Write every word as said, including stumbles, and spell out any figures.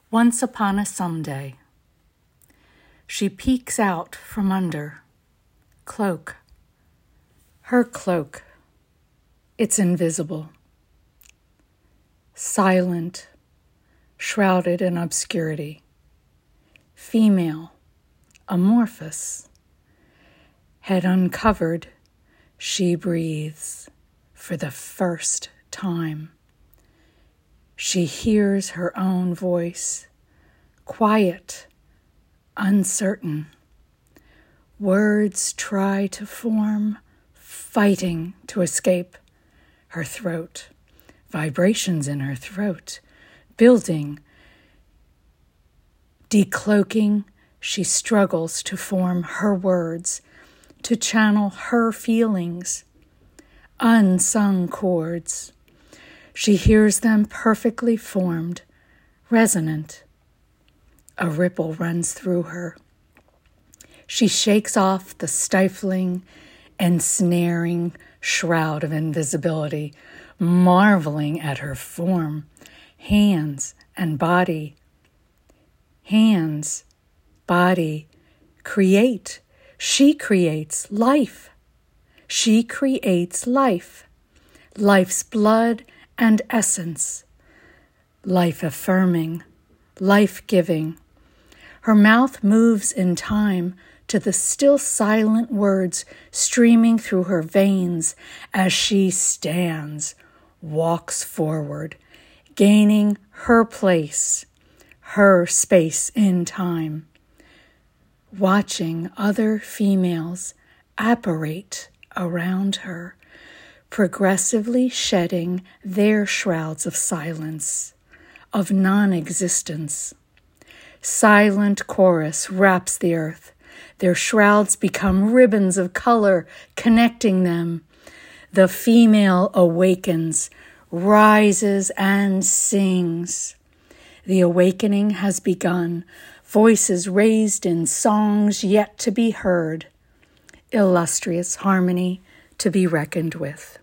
Once upon a someday, she peeks out from under, cloak, her cloak, it's invisible, silent, shrouded in obscurity, female, amorphous, head uncovered, she breathes for the first time. She hears her own voice, quiet, uncertain. Words try to form, fighting to escape her throat. Vibrations in her throat, building, decloaking. She struggles to form her words, to channel her feelings. Unsung chords. She hears them perfectly formed, resonant. A ripple runs through her. She shakes off the stifling, ensnaring shroud of invisibility, marveling at her form, hands and body. Hands, body, create. She creates life. She creates life. Life's blood and essence, life-affirming, life-giving. Her mouth moves in time to the still silent words streaming through her veins as she stands, walks forward, gaining her place, her space in time, watching other females apparate around her, progressively shedding their shrouds of silence, of non-existence. Silent chorus wraps the earth. Their shrouds become ribbons of color connecting them. The female awakens, rises and sings. The awakening has begun, voices raised in songs yet to be heard. Illustrious harmony to be reckoned with.